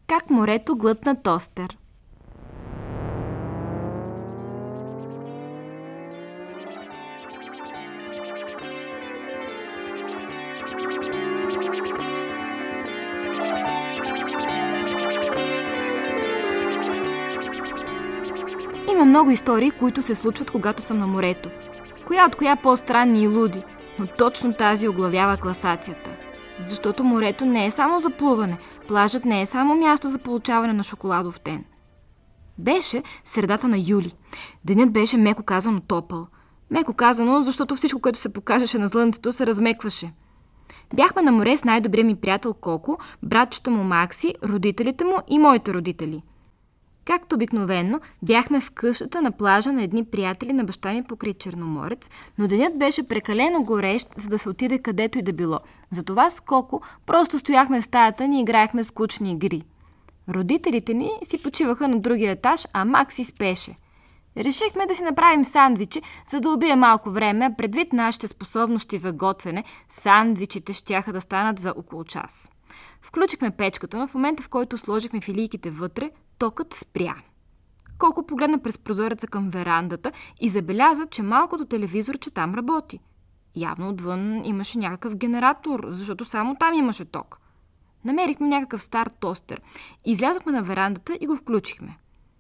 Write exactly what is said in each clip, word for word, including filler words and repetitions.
Как морето глътна тостер. Има много истории, които се случват, когато съм на морето. Коя от коя по-странни и луди, но точно тази оглавява класацията. Защото морето не е само за плуване, плажът не е само място за получаване на шоколадов тен. Беше средата на юли. Денят беше меко казано топъл. Меко казано, защото всичко, което се покажеше на слънцето, се размекваше. Бяхме на море с най-добрия ми приятел Коко, братчето му Макси, родителите му и моите родители. Както обикновено, бяхме в къщата на плажа на едни приятели на баща ми покрай Черноморец, но денят беше прекалено горещ, за да се отиде където и да било. Затова с Коко просто стояхме в стаята ни и играехме скучни игри. Родителите ни си почиваха на другия етаж, а Макси спеше. Решихме да си направим сандвичи, за да убие малко време, а предвид нашите способности за готвене, сандвичите щяха да станат за около час. Включихме печката, но в момента, в който сложихме филийките вътре, токът спря. Коко погледна през прозореца към верандата и забеляза, че малкото телевизорче там работи. Явно отвън имаше някакъв генератор, защото само там имаше ток. Намерихме някакъв стар тостер. Излязохме на верандата и го включихме.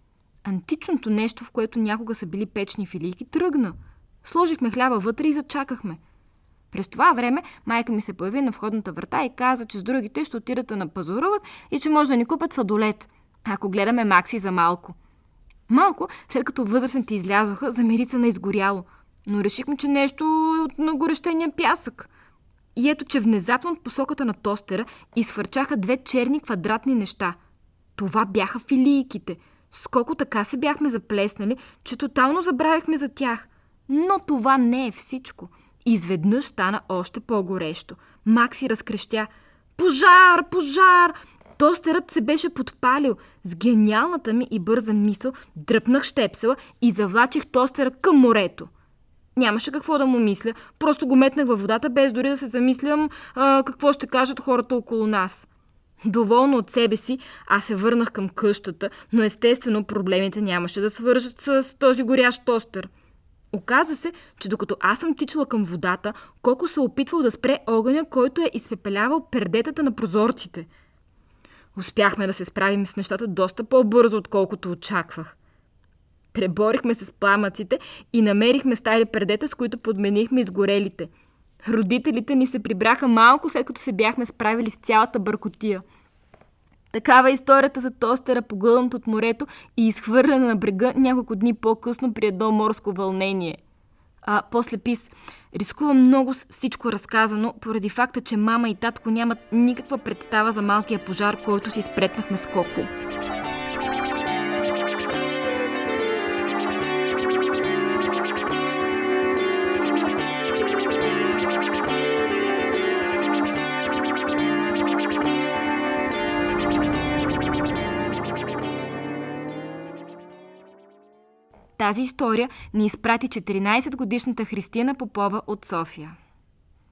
Античното нещо, в което някога са били печни филийки, тръгна. Сложихме хляба вътре и зачакахме. През това време майка ми се появи на входната врата и каза, че с другите ще отидат да напазаруват и че може да ни купят сладолед, ако гледаме Макси за малко. Малко, след като възрастните излязоха, замирица на изгоряло, но решихме, че нещо е от нагорещения пясък. И ето, че внезапно от посоката на тостера изхвърчаха две черни квадратни неща. Това бяха филийките. Сколко така се бяхме заплеснали, че тотално забравихме за тях. Но това не е всичко. Изведнъж стана още по-горещо. Макси разкрещя: "Пожар! Пожар!" Тостерът се беше подпалил. С гениалната ми и бърза мисъл дръпнах щепсела и завлачих тостера към морето. Нямаше какво да му мисля, просто го метнах във водата, без дори да се замислям а, какво ще кажат хората около нас. Доволно от себе си, аз се върнах към къщата, но естествено проблемите нямаше да свържат с този горящ тостер. Оказа се, че докато аз съм тичала към водата, Коко се опитвал да спре огъня, който е изпепелявал пердетата на прозорците. Успяхме да се справим с нещата доста по-бързо, отколкото очаквах. Преборихме се с пламъците и намерихме стари пердета, с които подменихме изгорелите. Родителите ни се прибраха малко, след като се бяхме справили с цялата бъркотия. Такава е историята за тостера, погълнат от морето и изхвърлена на брега няколко дни по-късно при едно морско вълнение. А после пис: рискувам много с всичко разказано, поради факта, че мама и татко нямат никаква представа за малкия пожар, който си спретнахме с Коко. Тази история ни изпрати четиринайсетгодишната Христина Попова от София.